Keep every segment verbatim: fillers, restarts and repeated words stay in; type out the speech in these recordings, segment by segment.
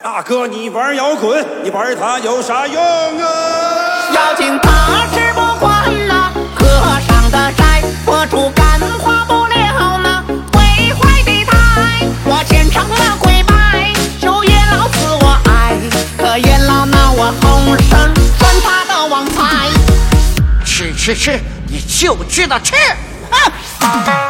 大哥，你玩摇滚，你玩它有啥用啊？ 妖精他吃不惯呐，和尚的债，佛主感化不了呢。毁坏的胎，我虔诚了跪拜，求爷老赐我爱，可爷老拿我红绳拴他的王牌。 吃吃吃，你就知道吃！啊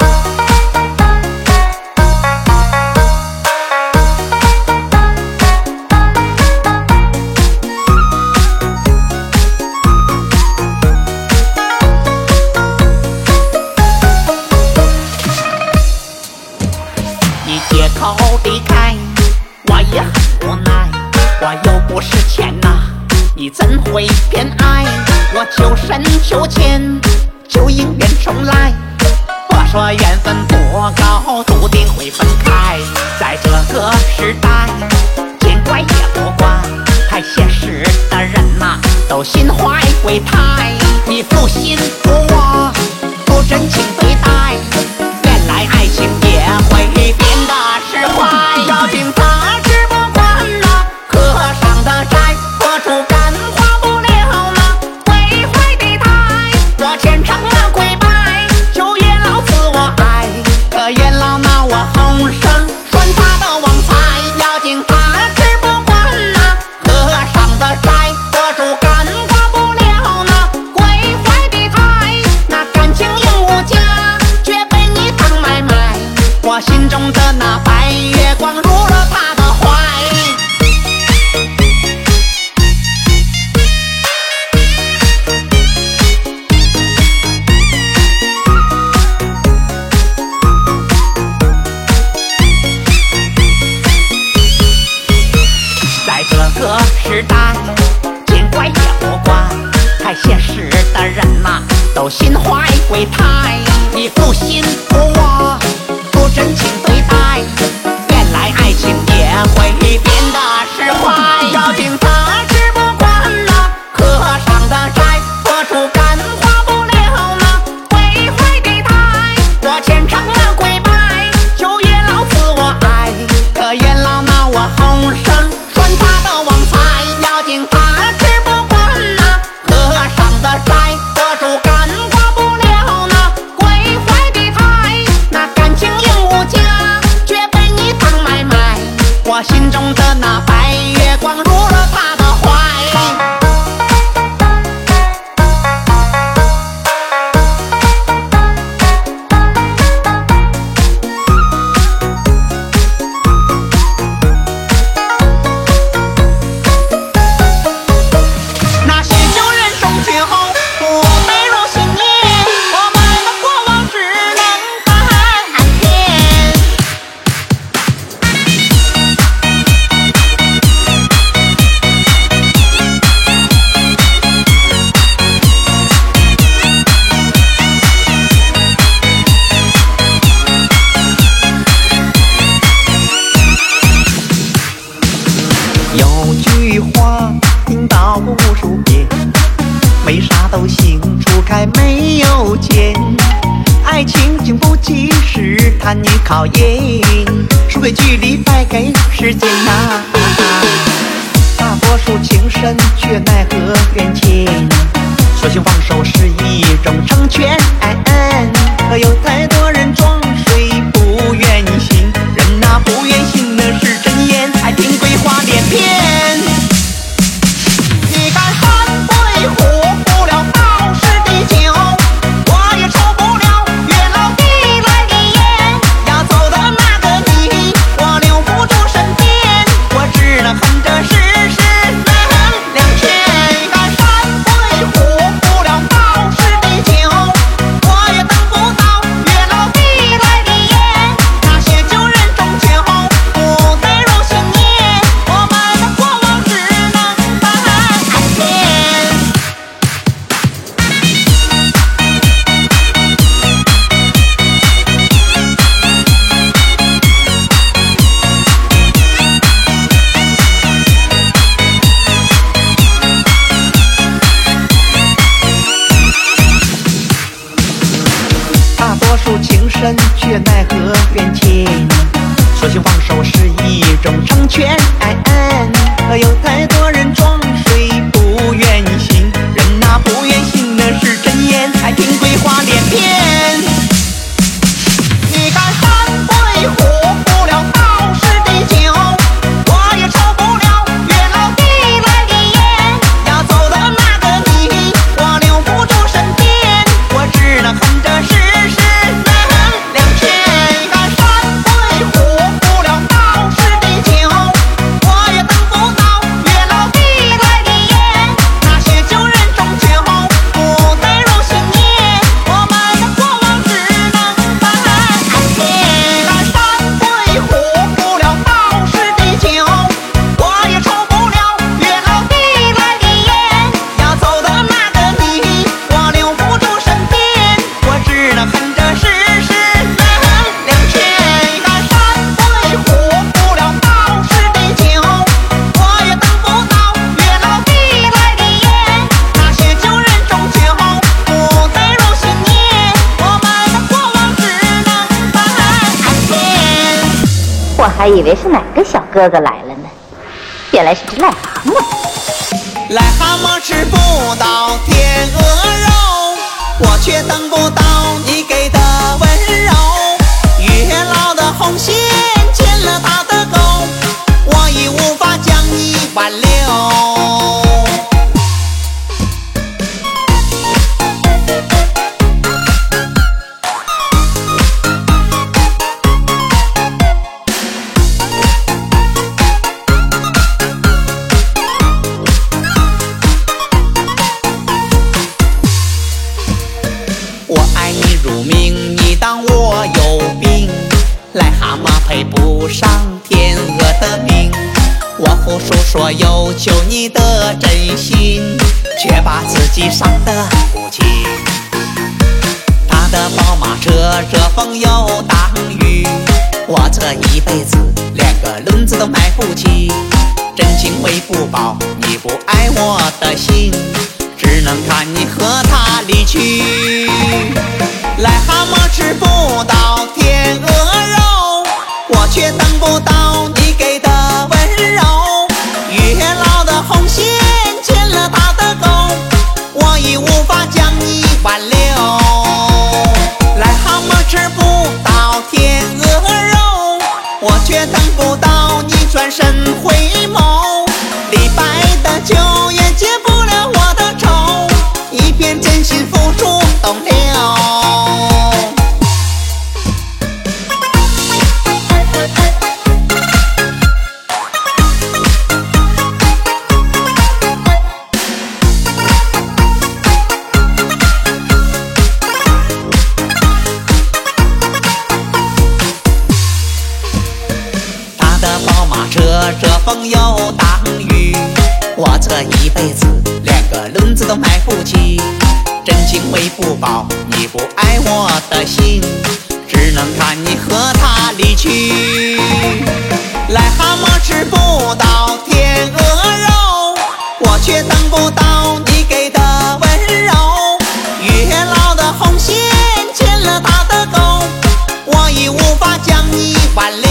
借口离开，我也很无奈，我又不是钱呐，你怎会偏爱我？求神求钱，就姻缘重来。我说缘分不高，注定会分开。在这个时代，见怪也不怪，太现实的人呐，都心怀鬼胎。你负心负我，不真情对待，原来爱情也会变得释怀。妖精他吃不惯呐，和尚的债，佛主感化不了呢。毁坏的胎，我虔诚了跪拜，求爷老赐我爱，可爷老拿我红绳拴他的王牌。妖精他吃不惯呐，和尚的债，佛主感化不了呢。毁坏的胎，那感情应无价，却被你当买卖。我心中的那白月光入了他的怀。在这个时代，见怪也不怪，太现实的人呐，都心怀鬼胎。你负心负我，不真情对待，原来爱情也会变得释怀。妖精他吃不惯呐，和尚的债，佛主感化不了呢。毁坏的胎，我虔诚了跪拜，求爷老赐我爱，可爷老拿我红绳拴他的王牌。妖精他吃不惯呐，和尚的债，佛主感化不了呢。毁坏的胎，那感情应无价，却被你当买卖。我心中的那白月光入了他的怀。那些旧人终去后，不美如新年，我们的过往只能看见。 有句话听到过无数遍，为啥都行除开没有见？爱情经不起试探与考验，输给距离败给时间呐、大多数情深却奈何缘浅，索性放手是一种成全。可有太多人装睡不愿意醒，人呐、不愿醒的是真言，爱听鬼话连篇。 你敢反对喝不了道士的酒，我也受不了月老递来的烟。要走的那个你，我留不住身边，我只能哼着世事难两全。你敢反对喝不了道士的酒，我也等不到月老递来的烟。那些旧人终结后，不再如新年，我们的过还以为是哪个小哥哥来了呢，原来是只癞蛤蟆。 癞蛤蟆吃不到天鹅肉，我却等不到你给的温柔。月老的红线牵了他的狗，我已无法将你挽留。配不上天鹅的命，我不诉说有求你的真心，却把自己伤得不轻。他的宝马车遮风又挡雨，我这一辈子连个轮子都买不起。真情为不保，你不爱我的心，只能看你和他离去。癞蛤蟆吃不到天鹅肉，我却等不到你给的温柔。月老的红线牵了他的狗，我已无法将你挽留。癞蛤蟆吃不到天鹅肉，我却等不到你转身回眸。李白的酒也解不了我的愁，一片真心付出东流。遮风又挡雨，我这一辈子连个轮子都买不起。真情为不保，你不爱我的心，只能看你和他离去。癞蛤蟆吃不到天鹅肉，我却等不到你给的温柔。月老的红线牵了他的狗，我已无法将你挽留。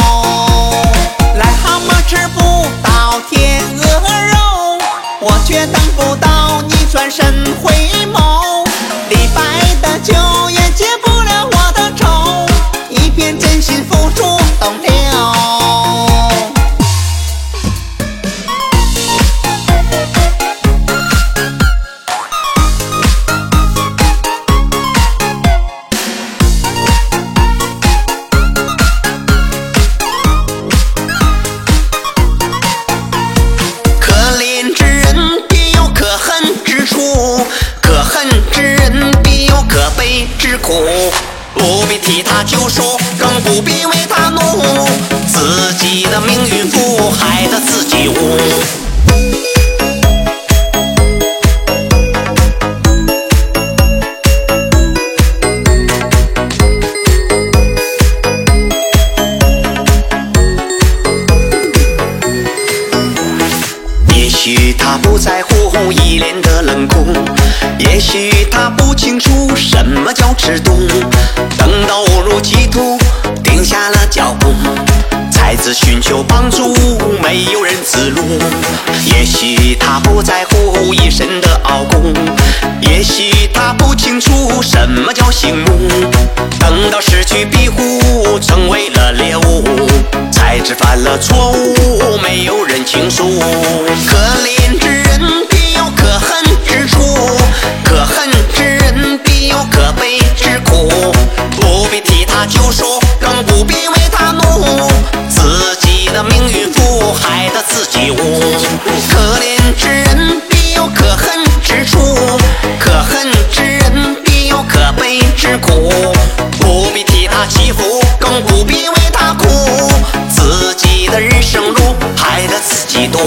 吃不到天鹅肉，我却等不到你转身回眸。李白的酒也解不了我的愁，一片真心付出东流。不必替他救赎，更不必为他怒，自己的命运负，害得自己无。也许他不在乎一脸的冷酷，也许他不清楚什么叫迟钝，等到误入歧途，停下了脚步，才自寻求帮助，没有人指路。也许他不在乎一身的傲骨，也许他不清楚什么叫醒目，等到失去庇护，成为了猎物，才知犯了错误，没有人倾诉。可怜之人必有可恨之处，可恨之人必有可悲之苦，不必替他救赎，更不必为他怒，自己的命运负，害得自己无。可怜之人必有可恨之处，可恨之人必有可悲之苦，不必替他祈福，更不必为他哭，自己的人生路，害得自己懂。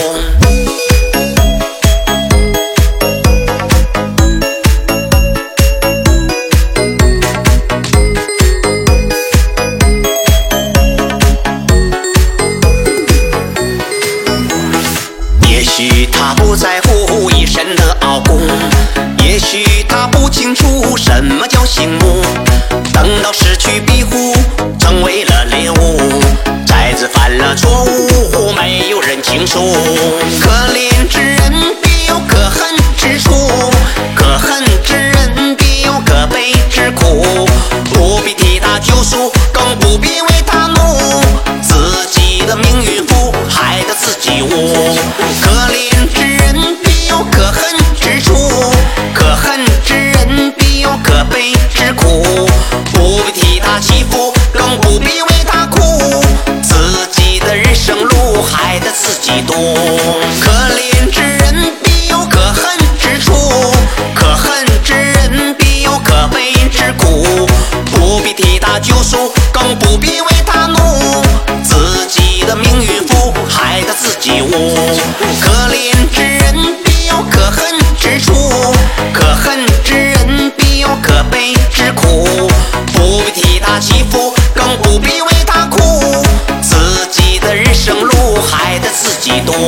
也许他不在乎一身的傲骨，也许他不清楚什么叫醒目，等到失去庇护，成为了猎物，才孩子犯了错误，没有人倾诉。可怜之人必有可恨之处，可恨之人必有可悲之苦。不必替他救赎，更不必为他怒。自己的命运负，害得自己无。可怜之人必有可恨之处，可恨之人必有可悲之苦。不必替他祈福，更不必为他哭。自己的人生路，害得自己渡。可怜之人必有可恨之处，可恨之人必有可悲之苦。不必替他救赎，更不必为他怒。自己的命运负，害得自己无。可怜之人必有可恨之处，可恨之人必有可悲之苦。不必替他祈福，更不必为他哭。自己的人生路，害得自己渡。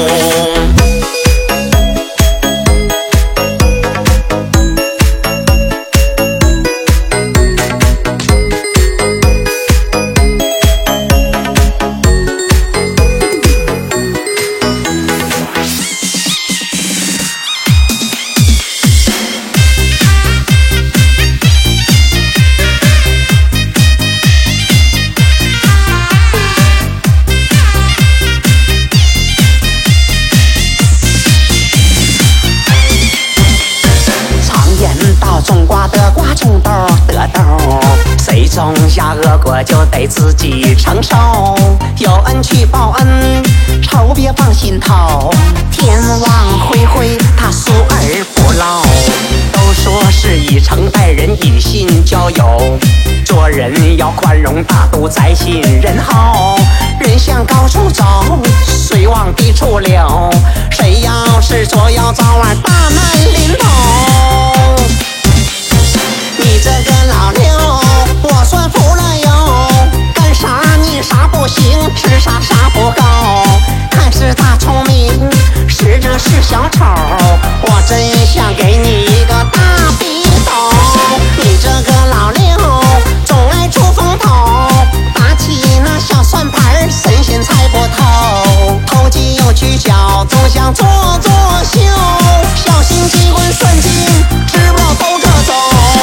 谁种下恶果就得自己承受，有恩去报恩，仇别放心头。天网恢恢，他疏而不漏。都说是以诚待人，以信交友。做人要宽容大度，在信人后。人向高处走，水往低处流。谁要是作妖，早晚大难临头。你这个老六，我算服了哟！干啥你啥不行，吃啥啥不够。看是大聪明，实则是小丑。我真想给你一个大逼斗！你这个老六，总爱出风头，打起那小算盘，神仙猜不透。投机又取巧，总想做作秀，小心机关算尽，知不道兜着走。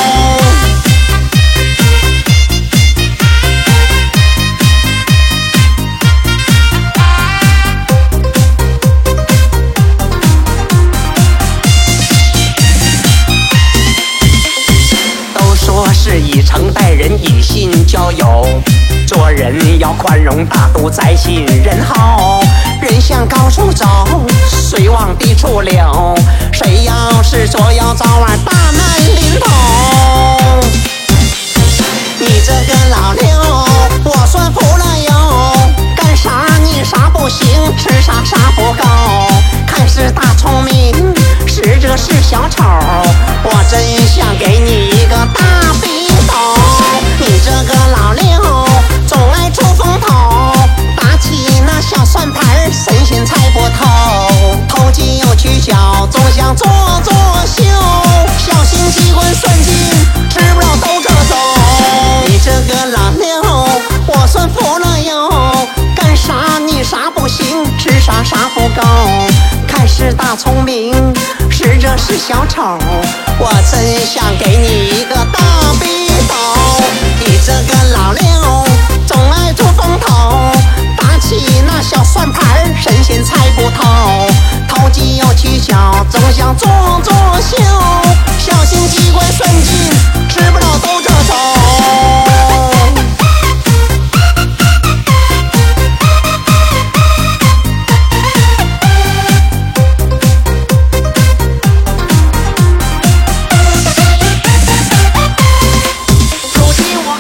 是以诚待人，以信交友。做人要宽容大度，在信人后。人向高处走，水往低处流。谁要是作妖，早晚大难临头。你这个老六，我算服了哟！干啥你啥不行，吃啥啥不够。看是大聪明，实则是小丑。我真想给你一个大逼斗！你这个老六，总爱出风头，打起那小算盘，神仙猜不透。投机又取巧，总想做作秀，小心机关算尽，知不道兜着走。你这个老六，我算服了哟！干啥你啥不行，吃啥啥不够。看是大聪明，实则是小丑。我真想给你一个大逼斗！你这个老六，总爱出风头，打起那小算盘，神仙猜不透。投机又取巧，总想做作秀，小心机关算尽，知不道兜着走。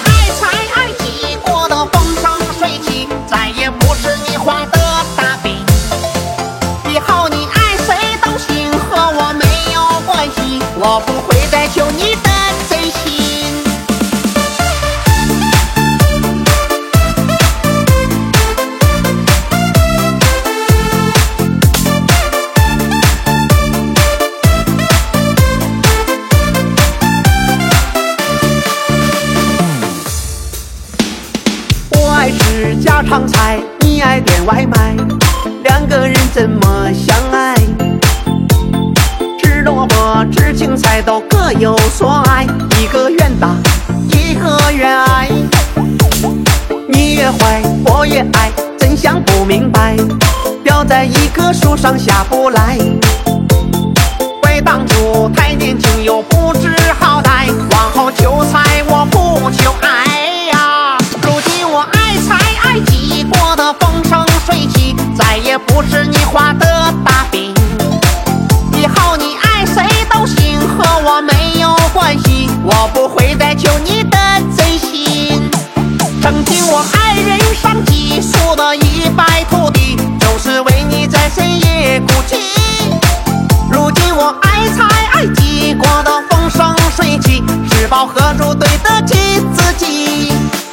再也不是你画的大饼。 怎么相爱？知萝卜知青菜都各有所爱，一个愿打，一个愿挨。你越坏我越爱，真相不明白，吊在一棵树上下不来。怪当初太年轻又不知好歹，往后求财我不求爱呀。如今我爱财爱己，过得风生水起，再也不是你画的大饼。以后你爱谁都行，和我没有关系，我不会再求你的真心。曾经我爱人上己，输得一败涂地，就是为你在深夜哭泣。如今我爱财爱己，过得风生水起，吃饱喝足对得起自己。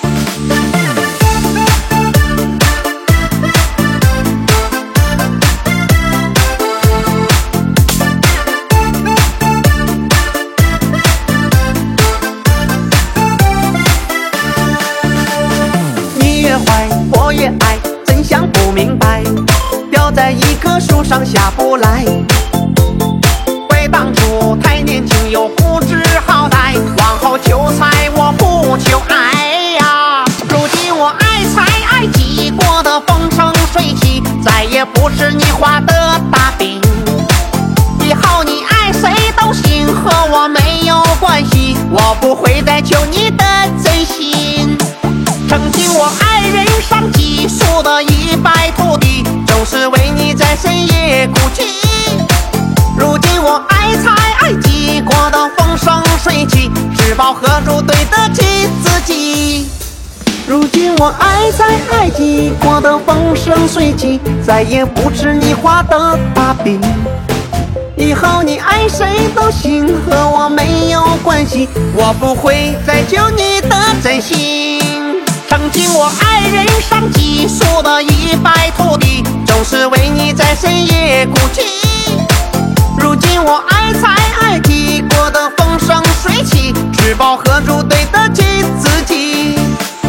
你越坏我越爱，真相不明白，吊在一棵树上下不来。怪当初太年轻又不知好歹，往后求财我不求爱呀。如今我爱财爱己，过得风生水起，再也不是你画的大饼。以后你爱谁都行，和我没有关系，我不会再求你的真心。曾经我爱人上己，输得一败涂地，就是为你在深夜哭泣。如今我爱财爱己，过得风生水起，吃饱喝足对得起自己。如今我爱财爱己，过得风生水起，再也不吃你画的大饼。以后你爱谁都行，和我没有关系，我不会再求你的真心。曾经我爱人上己，输得一败涂地，就是为你在深夜哭泣。如今我爱财爱己，过得风生水起，吃饱喝足对得起自己。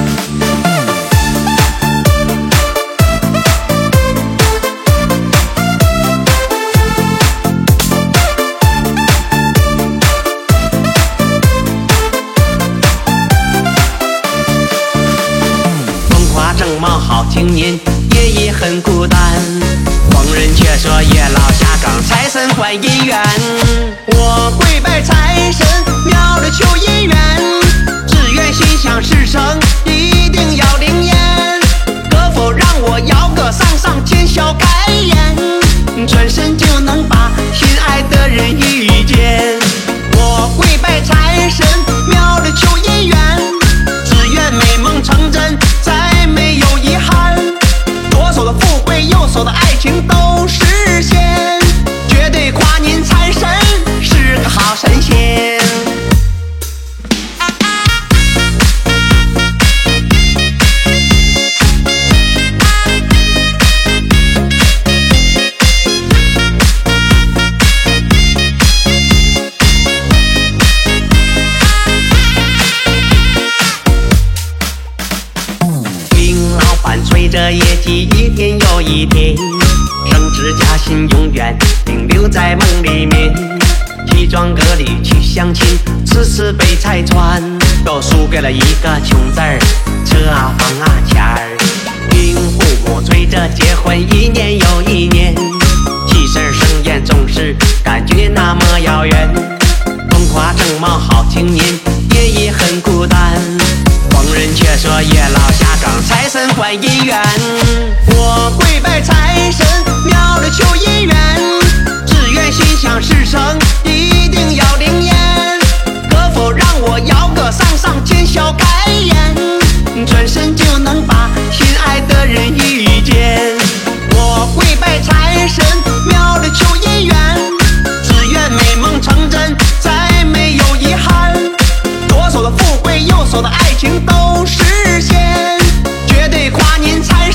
正茂好青年，爷爷很孤单。旁人却说爷老下岗，财神还姻缘。我跪拜财神，庙里求姻缘，只愿心想事成，一定要灵验。可否让我摇个上上签小开眼，转身就能把心爱的人遇见。我跪拜财神，庙里求姻缘，只愿美梦成真，再没有遗憾。左手的富贵，右手的爱情都实现，绝对夸您财神是个好神仙。随着业绩一天又一天，升职加薪永远停留在梦里面。西装革履去相亲，次次被拆穿，都输给了一个穷字儿，车啊房啊钱儿。听父母催着结婚，一年又一年，喜事盛宴总是感觉那么遥远。风华正茂好青年，爷爷很孤单。旁人却说爷老下岗，财神还姻缘。我跪拜财神，庙里求姻缘，只愿心想事成，一定要灵验。可否让我摇个上上签小开眼，转身就能把心爱的人遇见。我跪拜财神，庙里求姻缘，只愿美梦成真，再没有遗憾。左手的富贵，右手的爱情都实现，绝对夸您财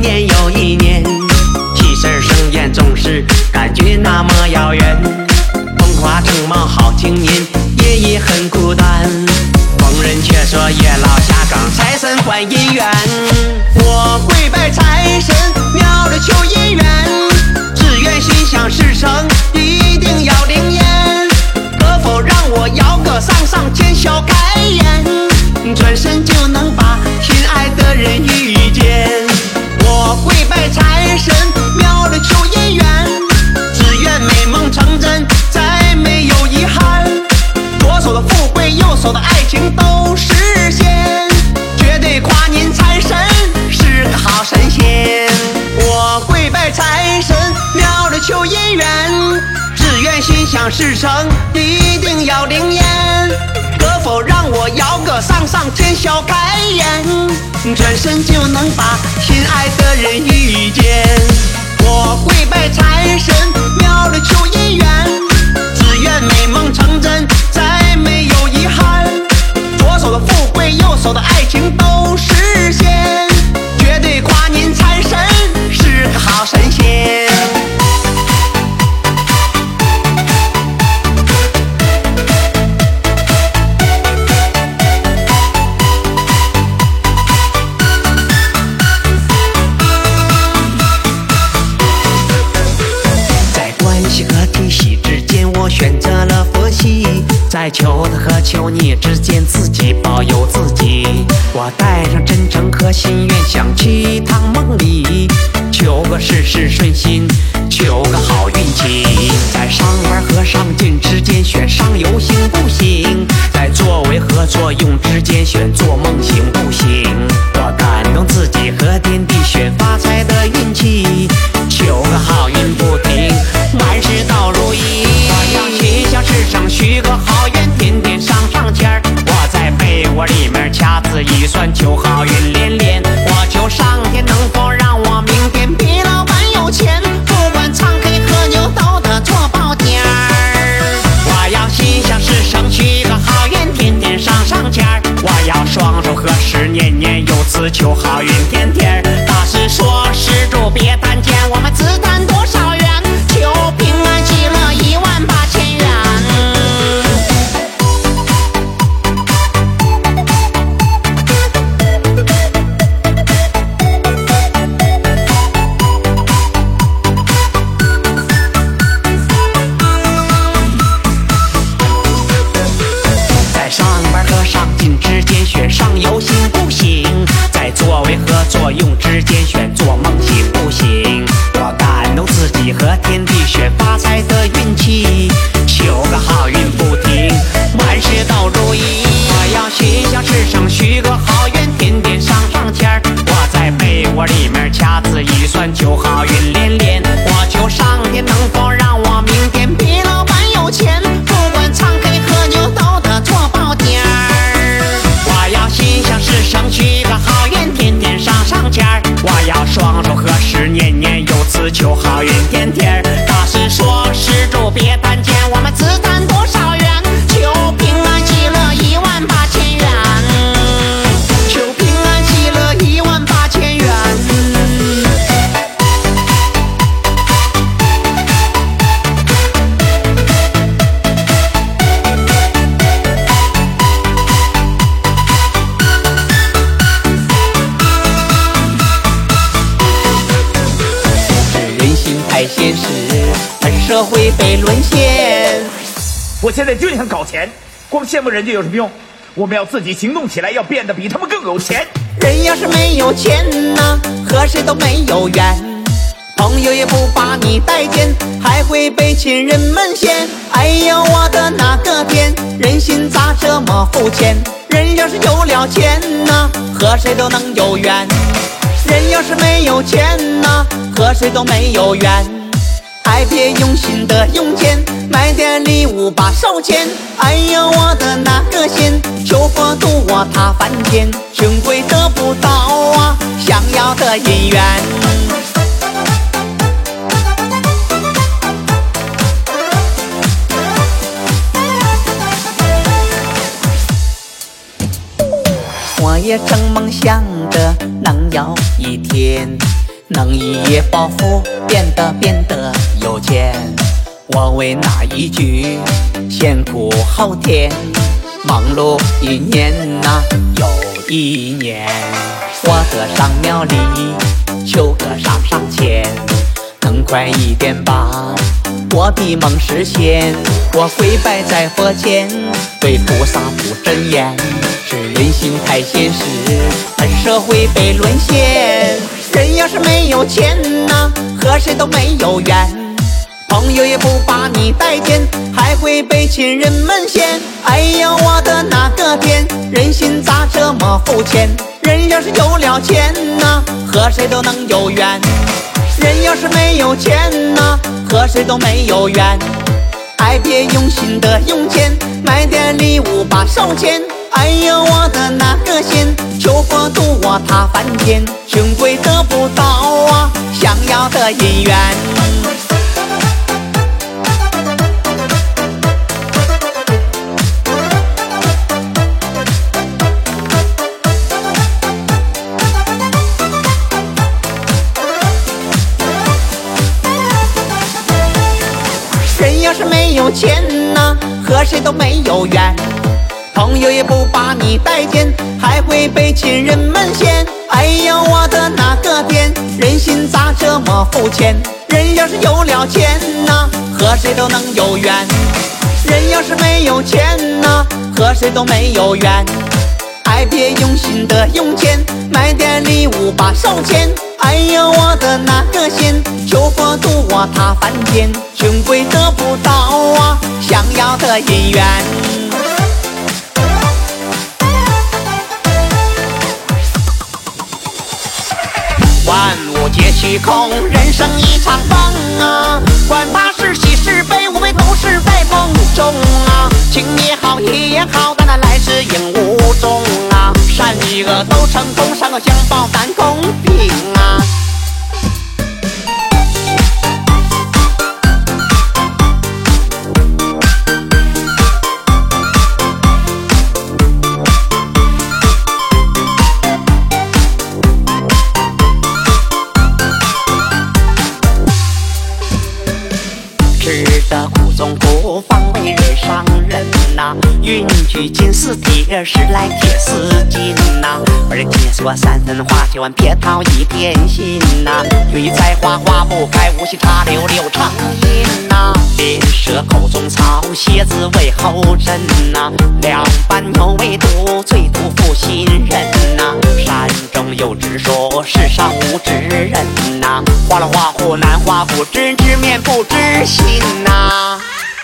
年又一年，其实盛宴总是感觉那么遥远。风华正茂好青年，夜夜很孤单。逢人却说叶老下岗，财神换姻缘。我跪拜财神，庙里求姻缘，只愿心想事成，一定要灵验。可否让我摇个上上签小开颜，转身就能把心爱的人遇见。我跪拜财神，庙里求姻缘，只愿美梦成真，再没有遗憾。左手的富贵，右手的爱情都实现，绝对夸您财神是个好神仙。我跪拜财神，庙里求姻缘，只愿心想事成，一定要灵验。可否让我摇个上上签小开颜，转身就能把心爱的人遇见。我跪拜财神，庙里求姻缘，只愿美梦成真，再没有遗憾。左手的富贵，右手的爱情都实现，绝对夸您财神是个好神仙。选择了佛系，在求他和求你之间，自己保佑自己。我带上真诚和心愿，想去一趟梦里，求个事事顺心，求个好运气。在上班和上进之间，选上游行不行？在作为和作用之间，选做梦行不行？我感动自己和天地，选发财的运气，求个好运不停，万事都如意。心想事成，许个好愿，天天上上签儿。我在被窝里面掐指一算，求好运连连。我求上天能否让我明天比老板有钱，不管唱 K 喝酒都得做包间儿。我要心想事成，许个好愿，天天上上签儿。我要双手合十，年年有词，求好运天天。大师说施主别谈钱，我们只谈多少元，求平安喜乐一万八千元。在上班和上进之间，选上游行不行？在作为和作用之间，选做梦行不行？我感动自己和天地，选发财的运气，求个好运不停，万事都如意。我要心想事成，许个好愿，天天上上签儿。我在被窝里面掐指一算，求好运连连。我求上天能否让我明天比老板有钱，不管唱 K 喝酒都得做包间儿。我要心想事成，许个好愿，天天上上签儿。我要双手合十，年年有词，求好运天天。大师说施主别谈钱，我们只谈多少元，求平安喜乐一万八千元，求平安喜乐一万八千元。太现实，本社会被沦陷。 我现在就想搞钱，光羡慕人家有什么用？我们要自己行动起来，要变得比他们更有钱。 人要是没有钱呐，和谁都没有缘，朋友也不把你待见，还会被亲人们嫌。哎呦我的那个天，人心咋这么肤浅？人要是有了钱呐，和谁都能有缘。人要是没有钱呐，和谁都没有缘。还别用心的用钱，买点礼物把手牵。哎呦我的那个仙，求佛度我他翻天，穷鬼得不到啊想要的姻缘。我也正梦想着能有一天能一夜暴富，变得变得有钱。我为那一句先苦后甜，忙碌一年呐、又一年。我得上庙里求个上上签，能快一点吧，我的梦实现。我跪拜在佛前，对菩萨不真言，是人心太现实，社会被沦陷。人要是没有钱呐、和谁都没有缘，朋友也不把你待见，还会被亲人们嫌。哎呀，我的那个天，人心咋这么肤浅？人要是有了钱呐、和谁都能有缘。人要是没有钱呐、和谁都没有缘。爱别用心的用钱，买点礼物把手牵。哎呀，我的那个仙，求佛度我他凡间，穷鬼得不到啊想要的姻缘。人要是没有钱呐、和谁都没有缘，朋友也不把你待见，还会被亲人们嫌。哎呀，我的那个天，人心咋这么肤浅？人要是有了钱呐、和谁都能有缘。人要是没有钱呐、和谁都没有缘。爱别用心的用钱，买点礼物把手牵。哎呀，我的那个仙，求佛度我他凡间，穷鬼得不到啊想要的姻缘。万物皆虚空，人生一场梦啊！管他是喜是悲，无非都是在梦中啊！情也好，义也好，但那来世应无踪啊！善与恶都成功，善恶相报难公平啊！吃得苦中苦，方为人上人呐、云聚金丝铁，时来铁丝金呐、而且说三分话，千万别掏一点心呐、有一栽花花不开，无心插柳柳成荫呐、别舌口中草，写字为后人呐、两半有为独，最毒负心人呐、山中有直说，世上无知人呐、画了画虎难画不知，知面不知心呐、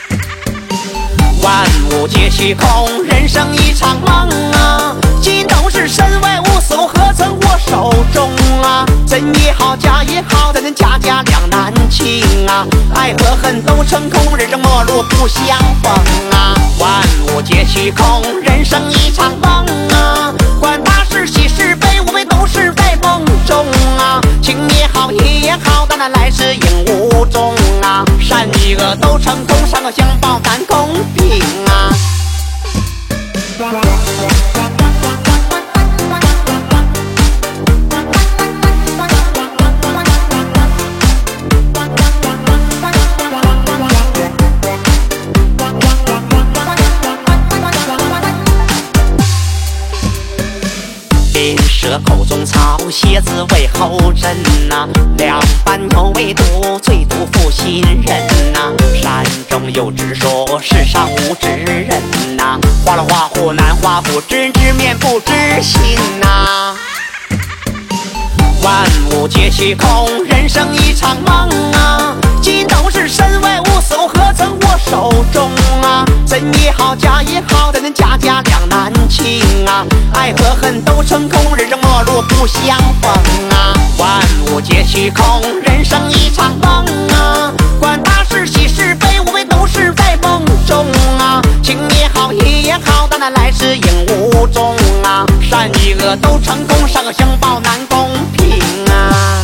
万物皆虚空，人生一场梦啊！尽头是身外无所，何曾握手中啊？真也好，假也好，但能家家两难情啊！爱和恨都成空，人生陌路不相逢啊！万物皆虚空，人生一场梦啊！管他是喜是悲，无非都是在梦中啊！情也好，义也好，但那来世应无踪啊！善与恶都成功，善恶相报难公平啊！别舌口中草，写字为后人呐、两半有为独，最毒负心人呐、山中有直说，世上无知人呐、画了画虎难画不知，知面不知心呐、万物皆虚空，人生一场梦啊！尽头是身外无所，何曾握手中啊？真也好，假也好，但能家家两难情啊！爱和恨都成空，人生陌路不相逢啊！万物皆虚空，人生一场梦啊！管他是喜是悲，无非都是在梦中啊！情也好，义也好，但那来世应无踪啊！善与恶都成功，善恶相报难公平啊！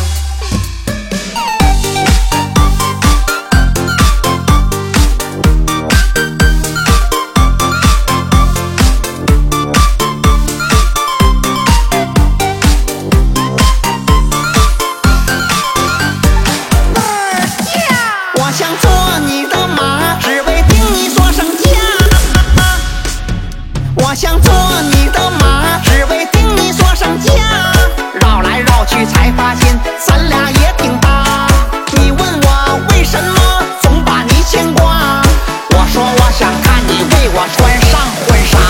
我想做你的马，只为听你说声家。绕来绕去才发现咱俩也挺搭。你问我为什么总把你牵挂，我说我想看你为我穿上婚纱。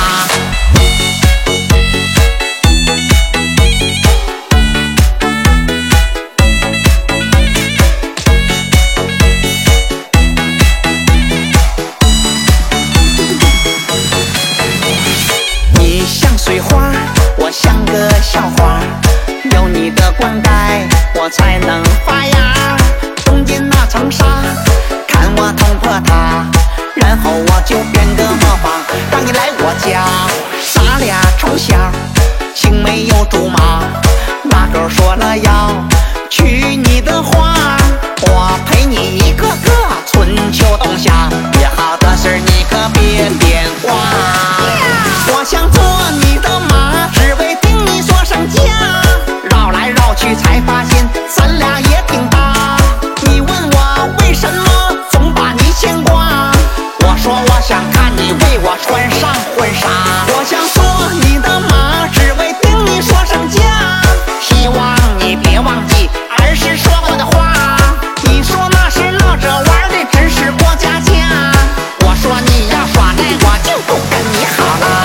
你像水花，我像个笑话，有你的灌溉，我才能发芽。中间那层纱，看我捅破它，然后我就变个魔法，让你来我家。咱俩从小青梅有竹马，那狗说了要娶你的话，我陪你一个个春秋冬夏，约好的事你可别变卦。我想做你的马，只为听你说声家。绕来绕去才发现咱俩也挺搭。你问我为什么总把你牵挂，我说我想看你为我穿上婚纱。我想做你的马，只为听你说声家。希望你别忘记儿时说过的话，你说那是闹着玩的，只是过家家。我说你要耍赖，我就不跟你好了。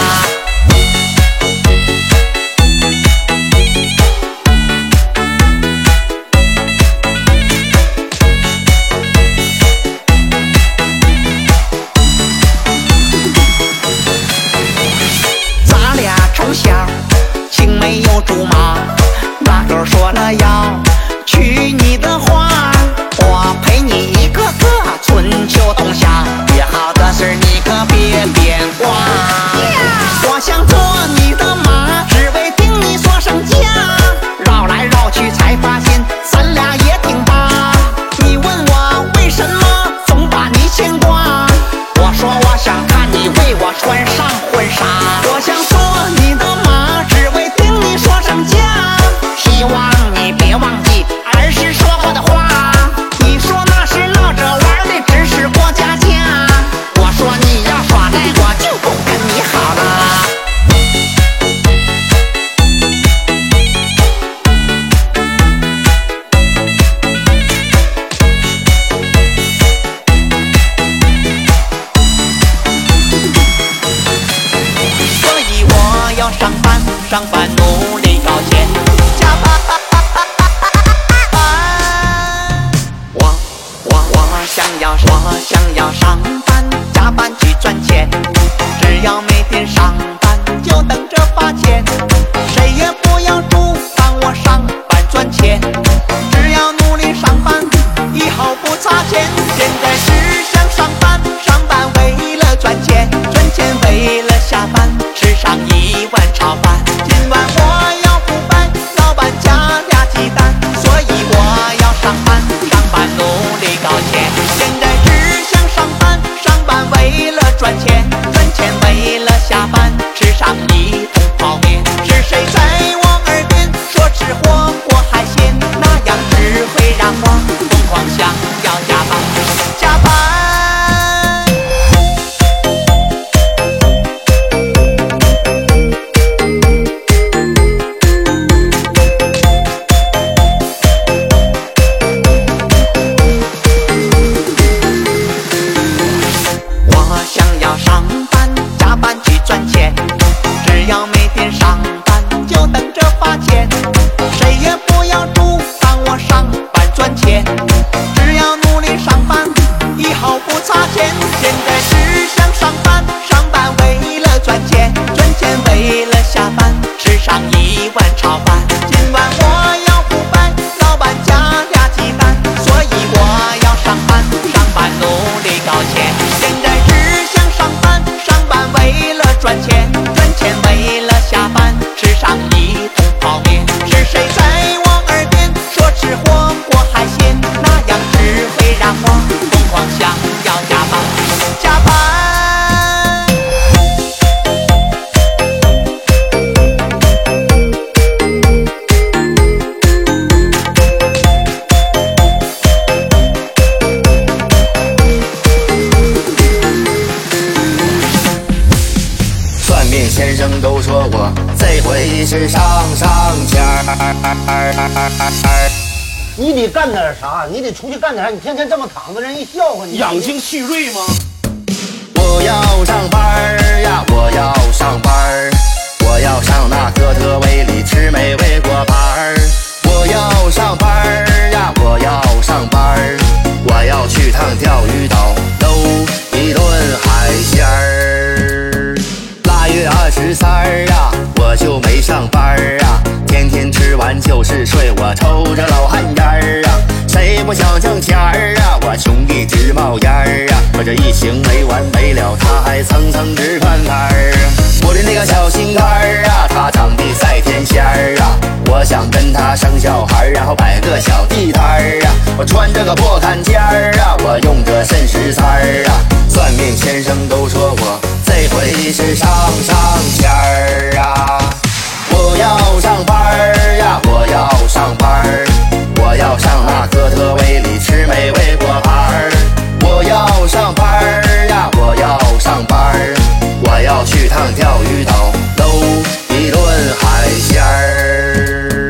咱俩从小青梅有竹马，那狗说了要娶你的话，我陪你一个个春秋冬夏，约好的事你可别变卦。我想做你的马，只为听你说声家。绕来绕去才发现咱俩也挺搭。你问我为什么总把你牵挂，我说我想看你为我穿上婚纱。我想做你的马，只为听你说声家。希望你别忘记儿时说过的话，你说那是闹着玩的，只是过家家。我说你要耍赖，我就不跟你好了。所以我要上班，上班努力搞钱，加班。我我我想要我想要上班，加班去赚钱，只要每天上班就等着发钱，谁也不要阻挡我上班赚钱，只要努力上班，以后不差钱。现在只想上班，上班为了赚钱，赚钱为了下班吃上一碗炒饭。今晚我要补班，老板加俩鸡蛋，所以我要上班，上班努力搞钱。现在只想上班，上班为了赚钱，赚钱为了下班吃上一桶泡面。是谁在我耳边说吃火锅海鲜，那样只会让我疯狂想要加班，加班。我想要上班，加班去赚钱，只要每天上班就等着发钱，谁也不要阻挡我上班赚钱，只要努力上班，以后不差钱。现在只想上班，上班为了赚钱，赚钱为了下班吃上一碗炒饭。今晚我要补班，老板加俩鸡蛋，所以我要上班，上班努力搞钱。现在只想上班，上班为了赚钱，赚钱为了下班命先生都说我这回是上上签儿。 你得干点啥，你得出去干点啥，你天天这么躺着，人一笑话你。 养精蓄锐吗？ 我要上班儿呀，我要上班儿，我要上那哥特威里吃美味果盘儿。我要上班儿呀，我要上班儿，我要去趟钓鱼岛搂一顿海鲜儿。腊月二十三儿啊，我就没上班儿啊，天天吃完就是睡，我抽着老旱烟儿啊。谁不想挣钱儿啊？我穷一直冒烟儿啊！我这一行没完没了，他还蹭蹭直串摊儿。我的那个小心肝儿啊，他长得赛天仙儿啊！我想跟他生小孩，然后摆个小地摊儿啊！我穿着个破坎肩儿啊，我用着肾十三儿啊！算命先生都说我这回是上上签儿啊！我要上班儿呀，我要上班儿。我要上那哥特威里吃美味果盘儿，我要上班儿呀，我要上班儿，我要去趟钓鱼岛搂一顿海鲜儿。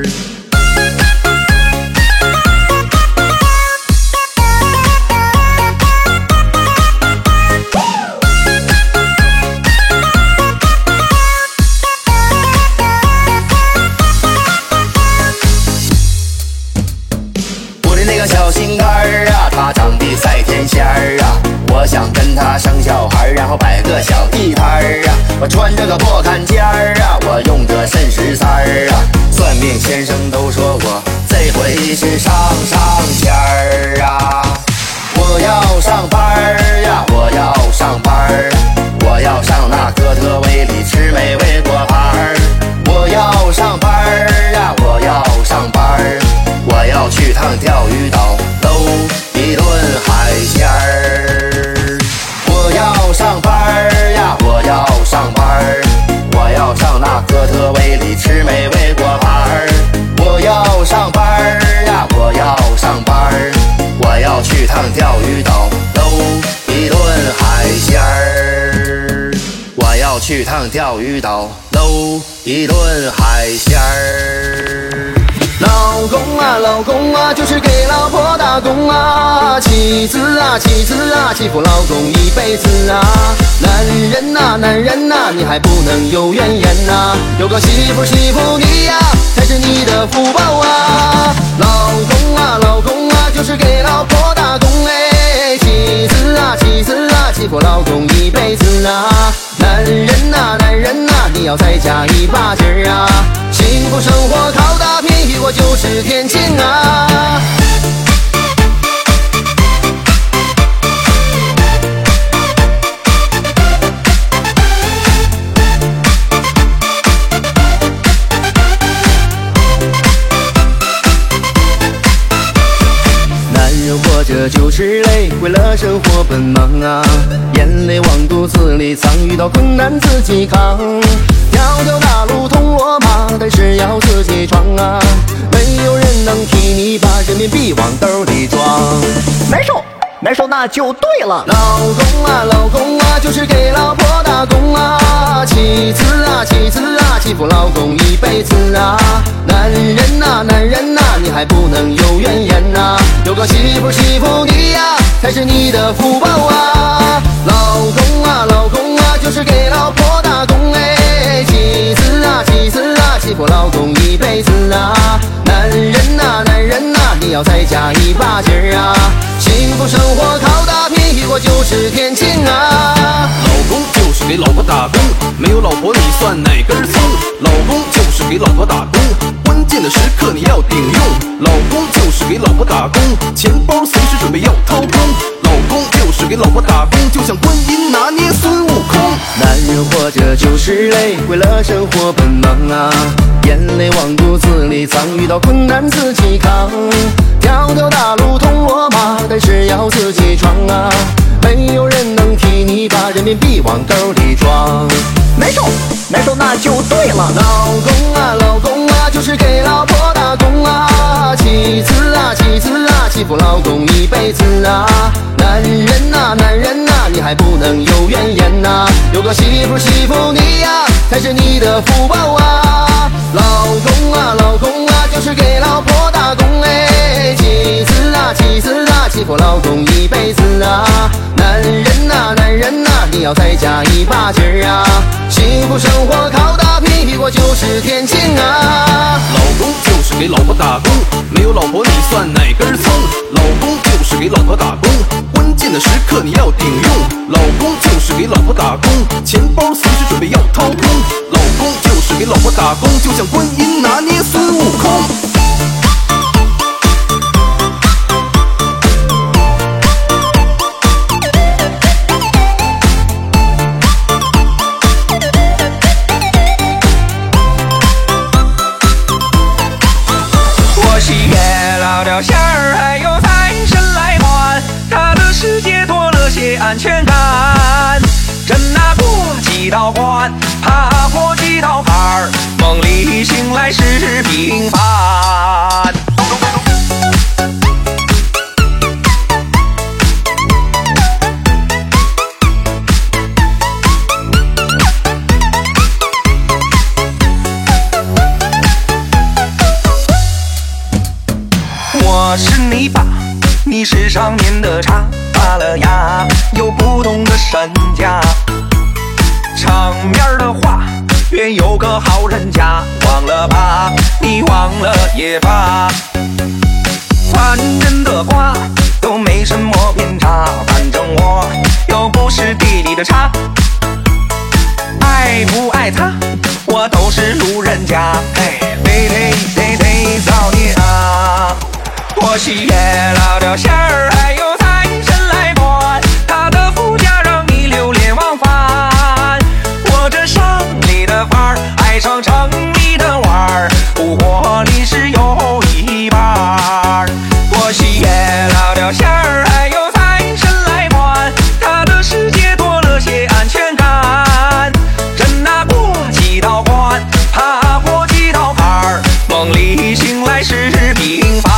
小心肝儿啊，他长得赛天仙儿啊！我想跟他生小孩，然后摆个小地摊儿啊！我穿着个破坎肩儿啊，我用着肾十三儿啊！算命先生都说我这回是上上签儿啊！我要上班儿呀，我要上班儿，我要上那哥特威里吃美味果盘儿。我要上班儿呀，我要上班儿。我要去趟钓鱼岛搂一顿海鲜儿。我要上班儿呀，我要上班儿，我要上那哥特威里吃美味果盘儿。我要上班儿呀，我要上班儿，我要去趟钓鱼岛搂一顿海鲜儿。我要去趟钓鱼岛搂一顿海鲜儿。 老公啊，老公啊，就是给老婆打工啊。妻子啊，妻子啊，欺负老公一辈子啊。男人呐，男人呐，你还不能有怨言呐。有个媳妇欺负你呀，才是你的福报啊。老公啊，老公啊，就是给老婆打工哎。妻子啊，妻子啊，欺负老公一辈子啊。男人呐，男人呐，你要再加一把劲儿啊。幸福生活靠打拼，我就是天经啊。男人活着就是累，为了生活奔忙啊，眼泪往肚子里藏，遇到困难自己扛。条条大路通罗马，但是要自己闯啊！没有人能替你把人民币往兜里装。 没手，没手那就对了。 老公啊，老公啊，就是给老婆打工啊。妻子啊，妻子啊，欺负老公一辈子啊。男人呐，男人呐，你还不能有怨言呐。有个媳妇欺负你呀，才是你的福报啊。老公啊，老公啊，就是给老婆打工哎。妻子啊，妻子啊，欺负老公一辈子啊。男人呐，男人呐，你要再加一把劲儿啊。幸福生活靠打拼，我就是天经啊。 老公就是给老婆打工，没有老婆你算哪根葱？老公就是给老婆打工，关键的时刻你要顶用。老公就是给老婆打工，钱包随时准备要掏空。老公就是给老婆打工，就像观音拿捏孙悟空。 男人活着就是累，为了生活奔忙啊，眼泪往肚子里藏，遇到困难自己扛。条条大路通罗马，但是要自己闯啊，没有人能替你把人民币往兜里装。 没手，没手那就对了。 老公啊，老公啊，就是给老婆打工啊。妻子啊，妻子啊，欺负老公一辈子啊。男人呐，男人呐，你还不能有怨言呐。有个媳妇欺负你呀， 才是你的福报啊！老公啊，老公啊，就是给老婆打工哎。妻子啊，妻子啊，欺负老公一辈子啊！男人呐、啊，男人呐、啊，你要再加一把劲儿啊！幸福生活靠打拼，我就是天经啊！ 老公就是给老婆打工，没有老婆你算哪根葱？老公就是给老婆打工，关键的时刻你要顶用。老公就是给老婆打工，钱包随时准备要掏空。老公就是给老婆打工，就像观音拿捏孙悟空。 我喜悦老掉线儿，还有财神来还，他的世界多了些安全感。真拿过几道关，爬过几道坎儿，梦里醒来是平凡。我是你爸，你是上面的茶，发了芽，有不同的身价。场面的话，愿有个好人家，忘了吧，你忘了也罢。凡人的话都没什么偏差，反正我又不是地里的茶。爱不爱他，我都是路人甲。嘿，得得得得造孽啊！我喜悦老掉线儿，还有财神来管，他的福家让你流连忘返。我这乡里的范儿，爱上城里的玩儿，不过你是有一半儿。我喜悦老掉线儿，还有财神来管，他的世界多了些安全感。真拿过几道关，爬过几道坎儿，梦里醒来是平凡。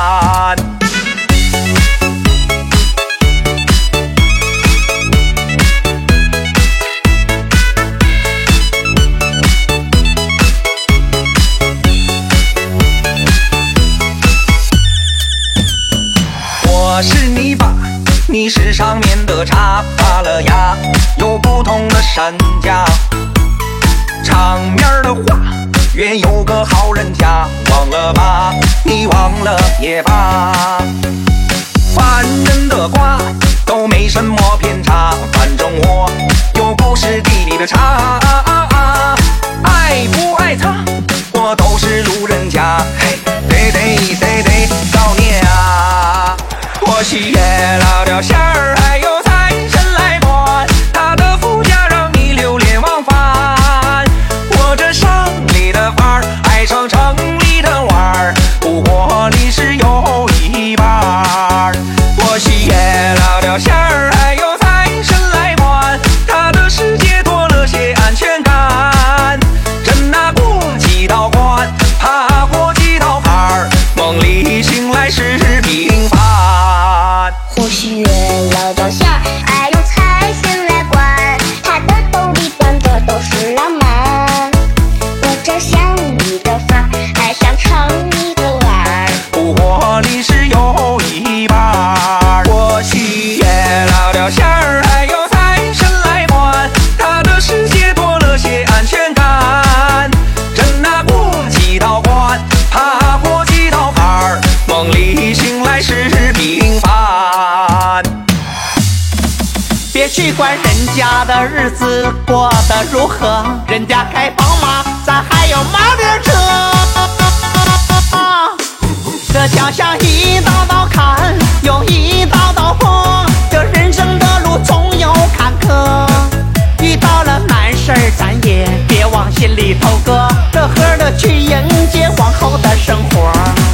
我是你爸，你是上面的茶，发了芽，有不同的身价。场面的话，愿有个好人家，忘了吧，你忘了也罢。凡人的瓜都没什么偏差，反正我又不是地里的茶。爱不爱他，我都是路人甲。嘿，得得得得造孽啊！我喜悦老掉线儿，还有财神来管，他的福家让你流连忘返。我这乡里的范儿，爱上城里的玩儿，不过你是有一半儿。我喜悦老掉线儿，还有财神来管，他的世界多了些安全感。真拿过几道关，爬过几道坎儿，梦里醒来是平凡。 或许月老掉线儿，还有财神来管，他的兜里装的都是浪漫。我这乡里的范儿，爱上城里的玩儿， 不过你是有一半儿。我喜悦老掉线儿，还有财神来管，他的世界多了些安全感。真拿过几道关，爬过几道坎儿，梦里醒来是平凡。 别去管人家的日子过得如何，人家开宝马，咱还有马丁车。这脚下一道道坎，有一道道坡，这人生的路总有坎坷。遇到了难事儿，咱也别往心里头搁，乐呵的去迎接往后的生活。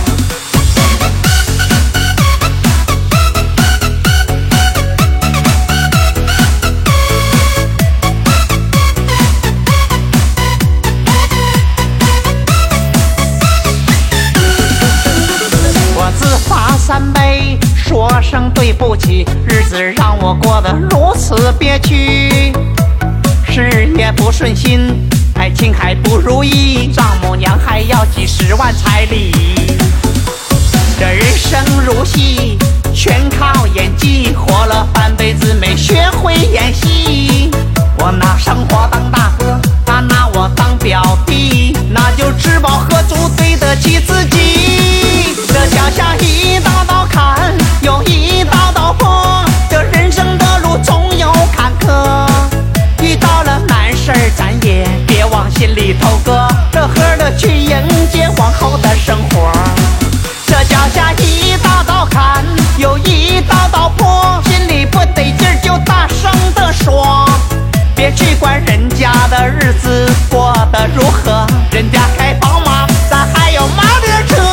三杯，说声对不起，日子让我过得如此憋屈，事业不顺心， 爱情还不如意，丈母娘还要几十万彩礼。这人生如戏，全靠演技，活了半辈子没学会演戏。我拿生活当大哥，他拿我当表弟，那就吃饱喝足，对得起自己。这脚下一道道坎，有一道道坡，这人生的路总有坎坷。遇到了难事儿，咱也别往心里头搁，乐呵的去迎接往后的生活。这脚下一道道坎，有一道道坡，心里不得劲儿就大声地说，别去管人家的日子过得如何，人家开宝马，咱还有马的车。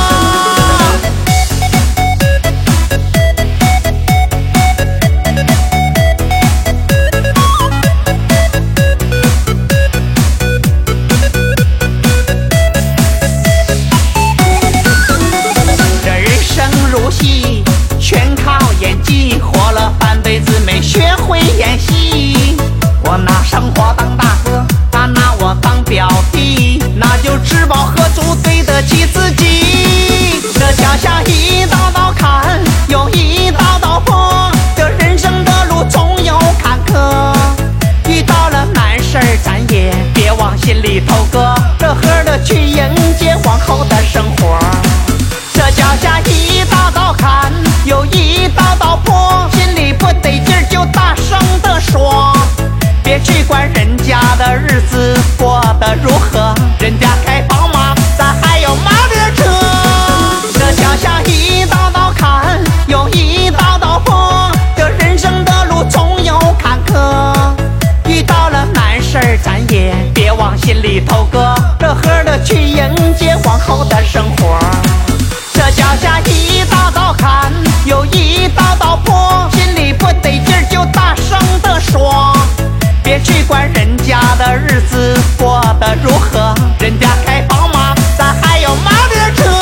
这人生如戏，全靠演技，活了半辈子没学会演戏。我拿生活当大哥，他拿我当表弟，那就吃饱喝足，对得起自己。这脚下一道道坎，有一道道坡，这人生的路总有坎坷。遇到了难事儿，咱也别往心里头搁，乐呵的去迎接往后的生活。这脚下一道道坎，有一道道坡，心里不得劲儿就大声地说，别去管人家的日子过得如何，人家开宝马，咱还有马的车。这脚下一道道坎，有一道道坡，这人生的路总有坎坷。遇到了难事儿，咱也别往心里头搁，乐呵的去迎接往后的生活。这脚下一道道坎，有一道道坡，心里不得劲儿就大声地说，别去管人家的日子过得如何，人家开宝马，咱还有马的车。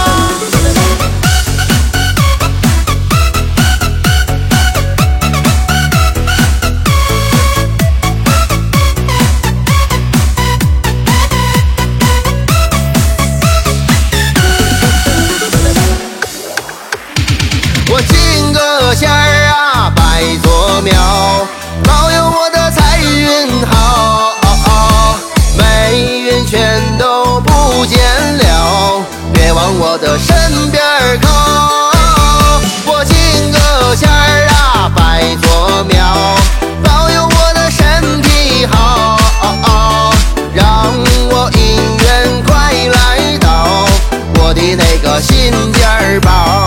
我进个仙儿啊，拜座庙，保佑我的财运好，霉运全都不见了，别往我的身边靠。我进个仙儿啊，拜座庙，保佑我的身体好，让我姻缘快来到我的那个心尖宝。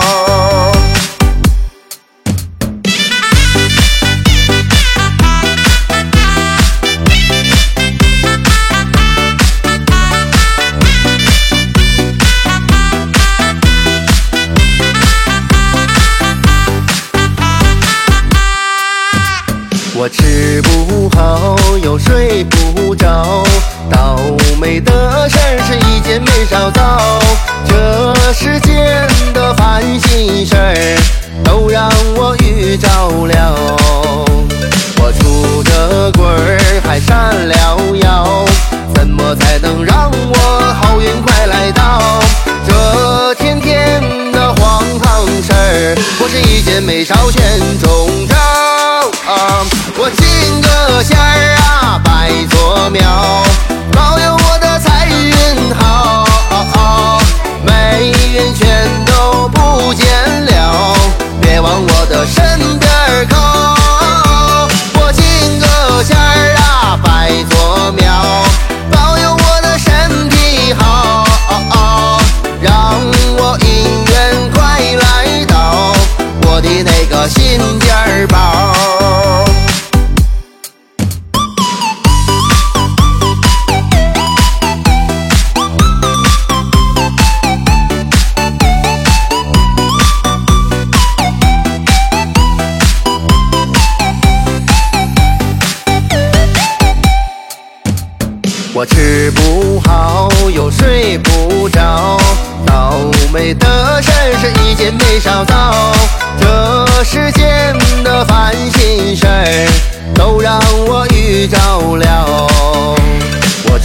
我吃不好，又睡不着，倒霉的事儿是一件没少遭。这世间的烦心事儿都让我遇着了。我出着轨儿还闪了腰，怎么才能让我好运快来到？这天天的荒唐事儿，不是一件没少全中招。啊，我进个仙儿啊，拜座庙，保佑我的财运好，霉运全都不见了，别往我的身边靠。我进个仙儿啊，拜座庙，保佑我的身体好，让我姻缘快来到我的那个心尖宝。我吃不好，又睡不着，倒霉的事儿是一件没少遭。这世间的烦心事儿都让我遇着了。我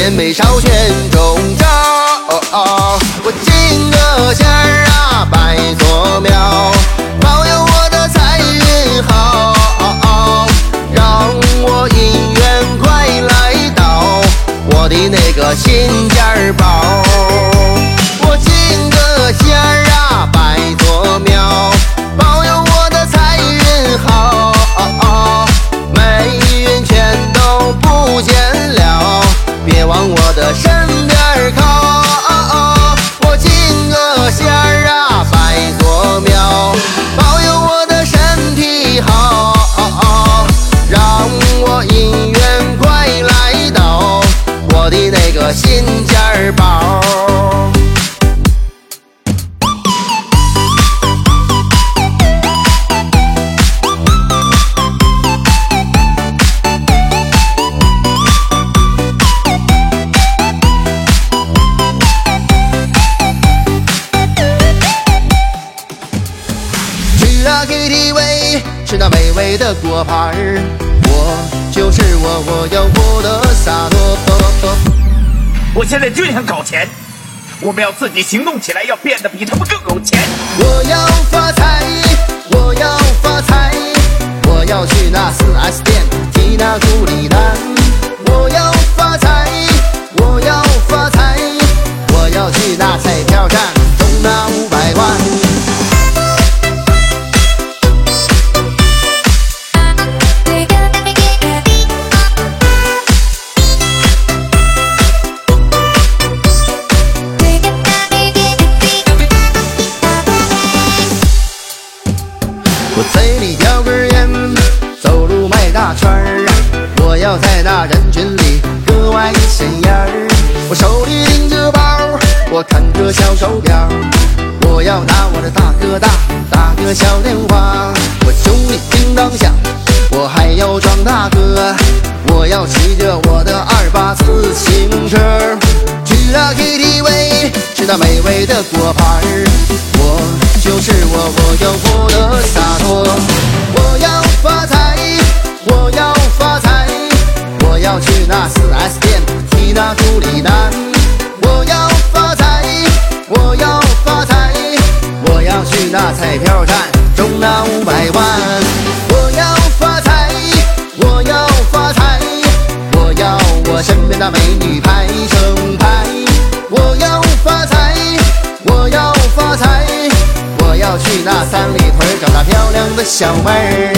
见没少选中招。我进个仙儿啊，拜座庙，保佑我的财运好，让我姻缘快来到我的那个新家宝。我进个仙儿啊，拜座庙，保佑我的财运好，霉运全都不见了，别往我的身边靠。我进个仙儿啊，拜座庙，保佑我的身体好，让我姻缘快来到我的那个新家宝。K T V 吃那美味的果盘儿，我就是我，我要活得洒脱。 我现在就想搞钱，我们要自己行动起来，要变得比他们更有钱。 我要发财，我要发财，我要去那 四 S 店提那库里南。我要发财，我要发财，我要去那彩票站中那五百万。我嘴里叼根烟，走路迈大圈儿，我要在那人群里格外显眼儿。我手里拎着包，我看着小手表，我要打我的大哥大，大哥小电话。我兄弟叮当响，我还要装大哥，我要骑着我的二八自行车，去那 K T V 吃那美味的果盘儿。我就是我，我要活得洒脱。我要发财，我要发财，我要去那 四 S 店提那库里南。我要发财，我要发财，我要去那彩票站中那五百万。我要发财，我要发财，我要我身边的美女排成排。我要发财，我要发财，我要去那三里屯找那漂亮的小妹儿。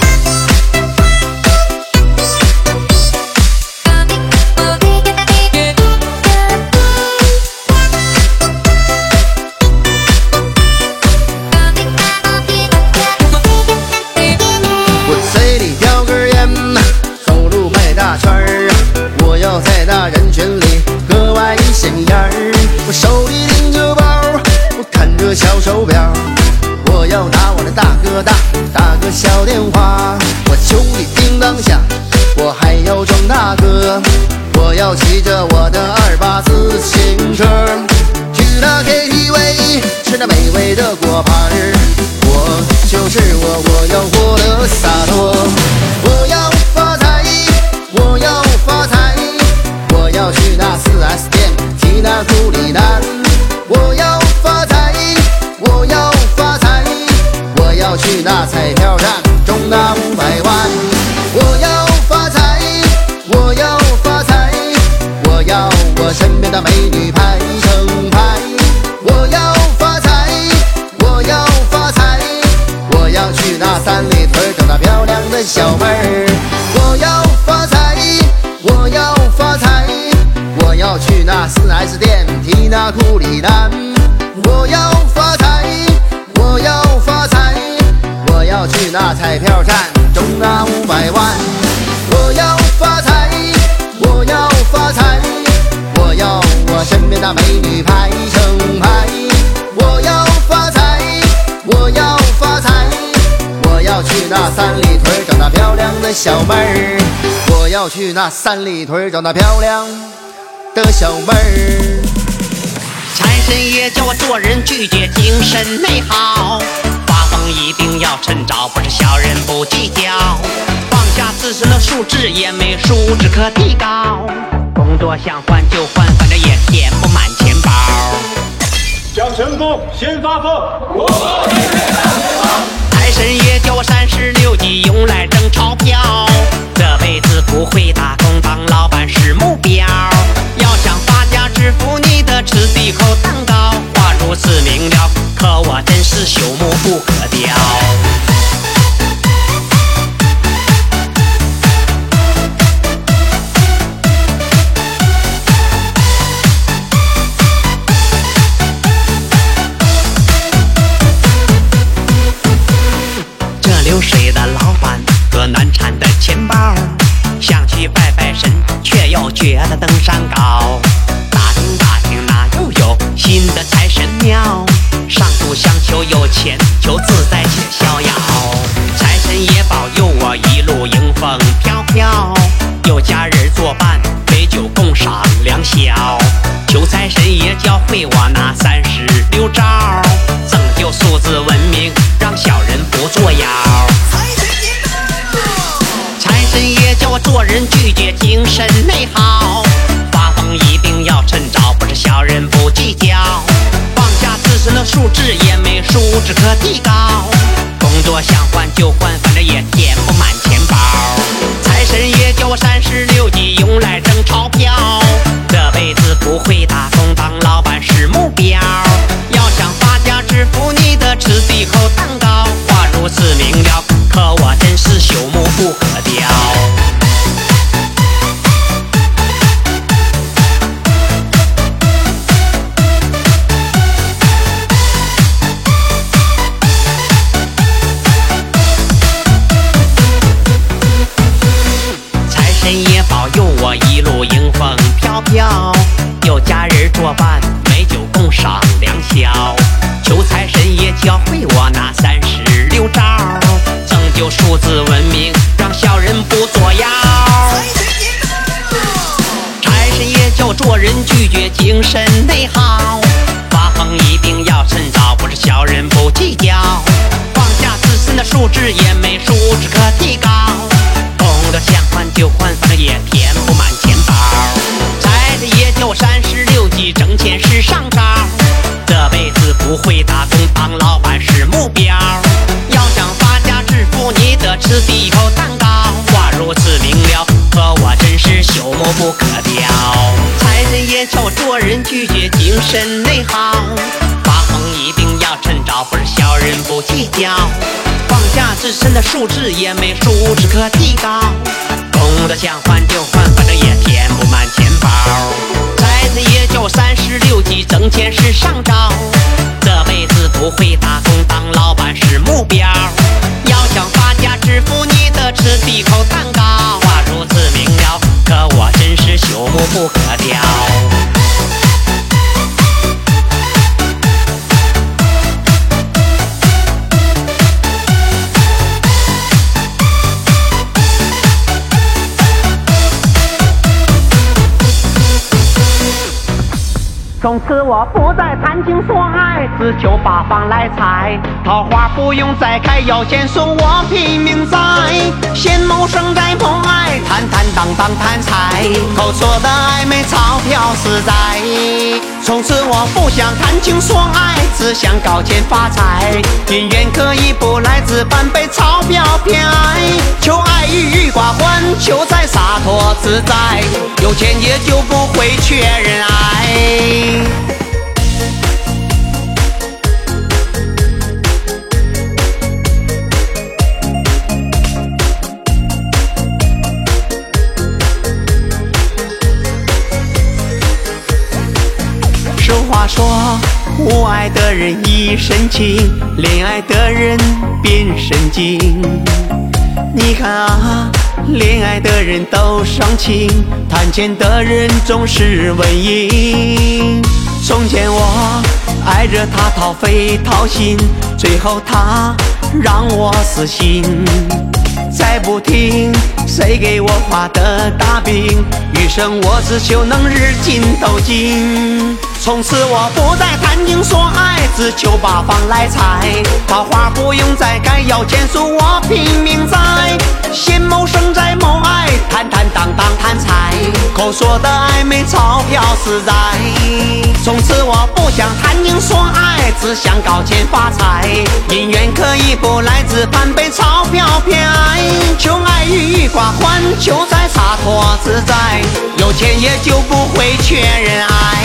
我嘴里叼根烟，走路迈大圈儿，我要在那人群里格外显眼儿。我手里拎着包，我看着小手表，我要打我的大哥大，大哥小电话。我兄弟叮当响，我还要装大哥，我要骑着我的二八自行车，去那 K T V 吃那美味的果盘儿。我就是我，我要活得洒脱。我要发财，我要发财，我要去那 四 S 店提那库里南。我要发财，我要发财，我要去那彩票站中那五百万。我要发财，我要发财，我要我身边的美女排成排。我要发财，我要发财，我要去那三里屯找那漂亮的小妹儿。我要发财，我要发财，我要去那 四 S 店提那库里南。我要发财，我要发财，我要去那彩票站中那五百万。我要发财，我要发财，我要我身边的美女排成排。我要发财，我要发财，我要去那三里屯找那漂亮的小妹儿。我要去那三里屯找那漂亮的小妹儿。 财神爷叫我做人拒绝精神内耗，发疯一定要趁早，不是小人不计较，放下自身的素质也没素质可提高。工作想还就还，反正也填不满钱包。 将神功先发放。 财神爷叫我三十六计，用来挣钞票。这辈子不会打工，当老板是目标。要想发家致富，你得吃闭口蛋糕。话如此明了，可我真是朽木不可雕。流水的老板和难缠的钱包，想去拜拜神，却又觉得登山高。打听打听哪又有新的财神庙，上图想求有钱，求自在且逍遥。财神爷保佑我一路迎风飘飘，有家人作伴，美酒共赏良宵。求财神爷教会我那三十六招，拯救数字文明，让小人不作妖。财神爷叫我做人拒绝精神内耗，发疯一定要趁早，不是小人不计较。放下自身的素质，也没素质可提高。工作想还就还，反正也填不满钱包。财神爷叫我三十六计，用来挣钞票。这辈子不会打工，当老板是目标。要想发家致富，你得吃闭口蛋糕。话如此明了，可我真是朽木不可雕。财神爷保佑我一路迎风飘飘，有家人作伴，美酒共赏良宵。求财神爷教会我那三十六招，拯救数字文明，让小人不作妖。财神爷叫我做人拒绝精神内耗，发疯一定要趁早，不是小人不计较。放下自身的素质，也没素质可提高。工作想还就还，反正也填不满钱包。财神爷叫我三十六计，挣钱是上招。这辈子不会打工，当老板是目标。要想发家致富，你得吃第一口蛋糕。话如此明了，可我真是朽木不可雕。财神爷叫我做人拒绝精神内耗，发疯一定要趁早，不是小人不计较。放下自身的素质，也没素质可提高。工作想还就还，反正也填不满钱包。财神爷叫我三十六计，挣钱是上招。这辈子不会打工，当老板是目标。要想发家致富，你得吃闭口蛋糕。话如此明了，可我真是朽木不可雕。从此我不再谈情说爱，只求八方来财。桃花不用再开，要钱送我拼命栽。先谋生再谋爱，坦坦荡荡贪财。口说的爱没钞票实在。从此我不想谈情说爱，只想搞钱发财。姻缘可以不来自半被钞票偏爱。求爱郁郁寡欢，求财洒脱自在。有钱也就不会缺人爱。俗话说，无爱的人一身轻，恋爱的人变神经。你看啊，恋爱的人都伤情，谈钱的人总是文艺。从前我爱着他掏肺掏心，最后他让我死心。再不听谁给我画的大饼，余生我只求能日进斗金。 从此我不再谈情说爱，只求八方来财。桃花不用再改，要钱数我拼命栽。先谋生再谋爱，坦坦荡荡谈财，口说的暧昧，钞票实在。从此我不想谈情说爱，只想搞钱发财。姻缘可以不来，只盼被钞票偏爱。求爱郁郁寡欢，求财洒脱自在，有钱也就不会缺人爱。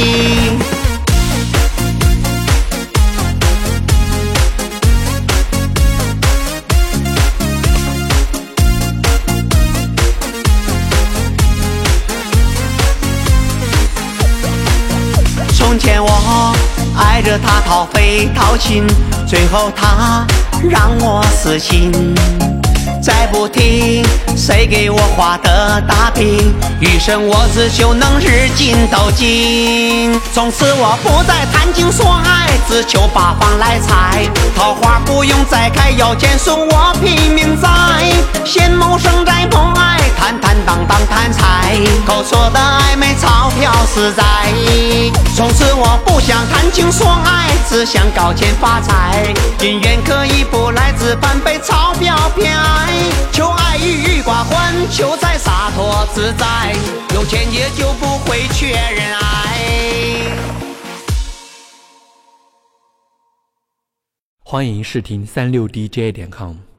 从前我爱着她掏肺掏心，最后她让我死心。再不提谁给我画的大饼，余生我只求能日进斗金。从此我不再谈情说爱，只求八方来财。桃花不用再开，要钱数我拼命栽。先谋生再谋爱，坦坦荡荡谈财，口说的暧昧，钞票实在。从此我不想谈情说爱，只想搞钱发财。姻缘可以不来，只盼被钞票偏爱。求爱郁郁寡欢，求财洒脱自在，有钱也就不会缺人爱。 欢迎试听三六 D J 点 com。